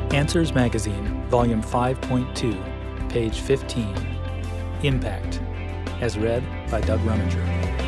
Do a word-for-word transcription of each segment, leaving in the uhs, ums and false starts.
Answers Magazine, Volume five point two, page fifteen. Impact, as read by Doug Rumminger.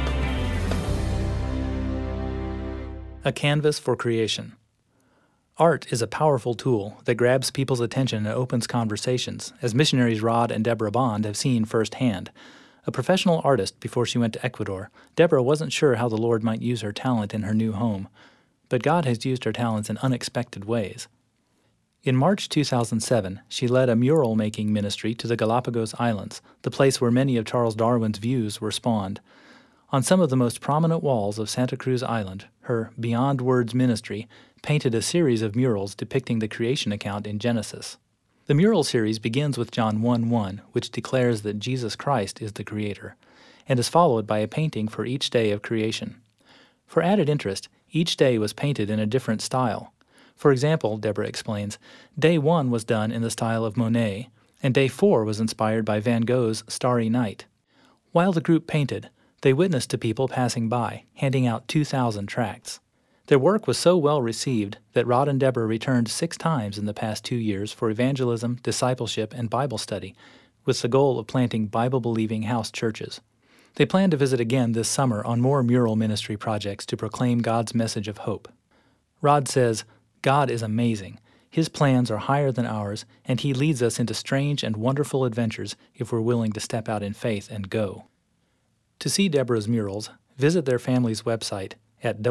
A Canvas for Creation. Art is a powerful tool that grabs people's attention and opens conversations, as missionaries Rod and Deborah Bond have seen firsthand. A professional artist before she went to Ecuador, Deborah wasn't sure how the Lord might use her talent in her new home. But God has used her talents in unexpected ways. In March two thousand seven, she led a mural-making ministry to the Galapagos Islands, the place where many of Charles Darwin's views were spawned. On some of the most prominent walls of Santa Cruz Island, her Beyond Words ministry painted a series of murals depicting the creation account in Genesis. The mural series begins with John one one, which declares that Jesus Christ is the Creator, and is followed by a painting for each day of creation. For added interest, each day was painted in a different style. For example, Deborah explains, day one was done in the style of Monet, and day four was inspired by Van Gogh's Starry Night. While the group painted, they witnessed to people passing by, handing out two thousand tracts. Their work was so well received that Rod and Deborah returned six times in the past two years for evangelism, discipleship, and Bible study, with the goal of planting Bible-believing house churches. They plan to visit again this summer on more mural ministry projects to proclaim God's message of hope. Rod says, God is amazing. His plans are higher than ours, and He leads us into strange and wonderful adventures if we're willing to step out in faith and go. To see Deborah's murals, visit their family's website at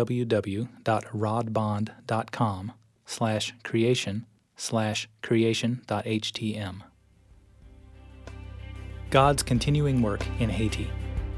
www.rodbond.com slash creation slash creation.htm. God's continuing work in Haiti.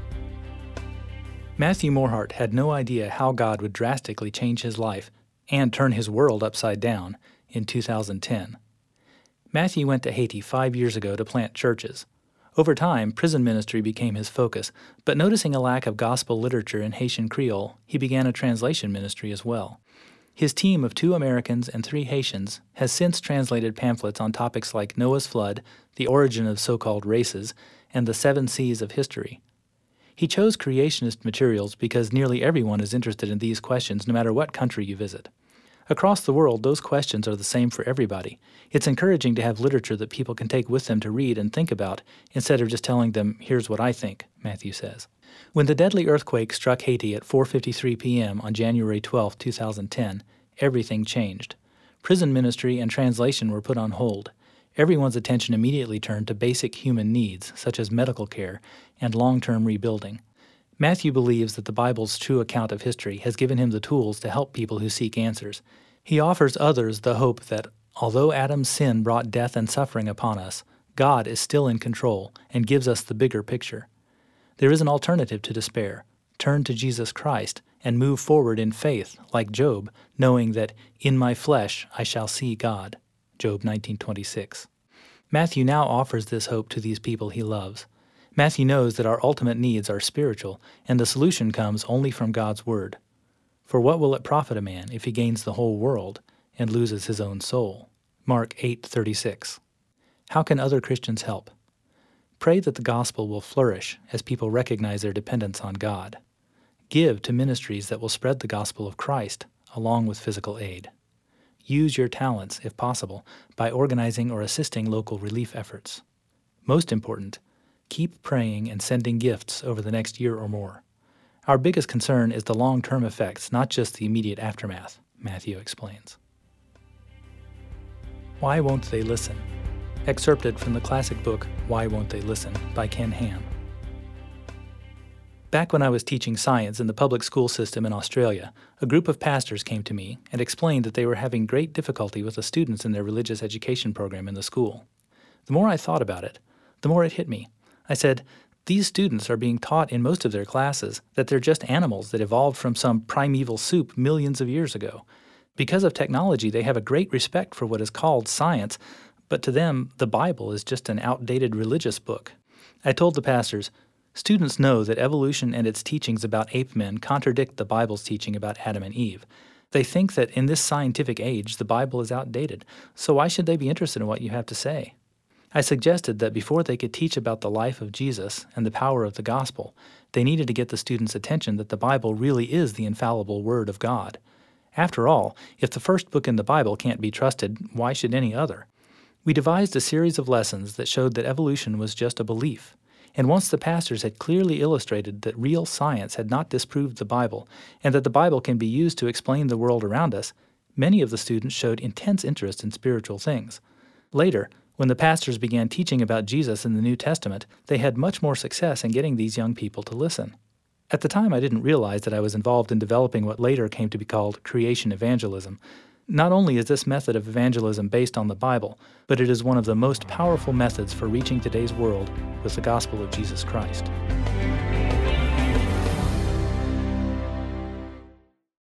Matthew Morhart had no idea how God would drastically change his life and turn his world upside down in two thousand ten. Matthew went to Haiti five years ago to plant churches. Over time, prison ministry became his focus, but noticing a lack of gospel literature in Haitian Creole, he began a translation ministry as well. His team of two Americans and three Haitians has since translated pamphlets on topics like Noah's flood, the origin of so-called races, and the seven seas of history. He chose creationist materials because nearly everyone is interested in these questions no matter what country you visit. Across the world, those questions are the same for everybody. It's encouraging to have literature that people can take with them to read and think about, instead of just telling them, here's what I think, Matthew says. When the deadly earthquake struck Haiti at four fifty-three p.m. on January twelfth, two thousand ten, everything changed. Prison ministry and translation were put on hold. Everyone's attention immediately turned to basic human needs, such as medical care and long-term rebuilding. Matthew believes that the Bible's true account of history has given him the tools to help people who seek answers. He offers others the hope that, although Adam's sin brought death and suffering upon us, God is still in control and gives us the bigger picture. There is an alternative to despair. Turn to Jesus Christ and move forward in faith, like Job, knowing that, in my flesh I shall see God. Job nineteen twenty-six. Matthew now offers this hope to these people he loves. Matthew knows that our ultimate needs are spiritual, and the solution comes only from God's Word. For what will it profit a man if he gains the whole world and loses his own soul? Mark eight thirty-six. How can other Christians help? Pray that the gospel will flourish as people recognize their dependence on God. Give to ministries that will spread the gospel of Christ along with physical aid. Use your talents, if possible, by organizing or assisting local relief efforts. Most important, keep praying and sending gifts over the next year or more. Our biggest concern is the long-term effects, not just the immediate aftermath, Matthew explains. Why Won't They Listen? Excerpted from the classic book, Why Won't They Listen, by Ken Ham. Back when I was teaching science in the public school system in Australia, a group of pastors came to me and explained that they were having great difficulty with the students in their religious education program in the school. The more I thought about it, the more it hit me. I said, these students are being taught in most of their classes that they're just animals that evolved from some primeval soup millions of years ago. Because of technology, they have a great respect for what is called science, but to them, the Bible is just an outdated religious book. I told the pastors, students know that evolution and its teachings about ape men contradict the Bible's teaching about Adam and Eve. They think that in this scientific age, the Bible is outdated, so why should they be interested in what you have to say? I suggested that before they could teach about the life of Jesus and the power of the gospel, they needed to get the students' attention that the Bible really is the infallible Word of God. After all, if the first book in the Bible can't be trusted, why should any other? We devised a series of lessons that showed that evolution was just a belief. And once the pastors had clearly illustrated that real science had not disproved the Bible, and that the Bible can be used to explain the world around us, many of the students showed intense interest in spiritual things. Later, when the pastors began teaching about Jesus in the New Testament, they had much more success in getting these young people to listen. At the time, I didn't realize that I was involved in developing what later came to be called creation evangelism. Not only is this method of evangelism based on the Bible, but it is one of the most powerful methods for reaching today's world with the gospel of Jesus Christ.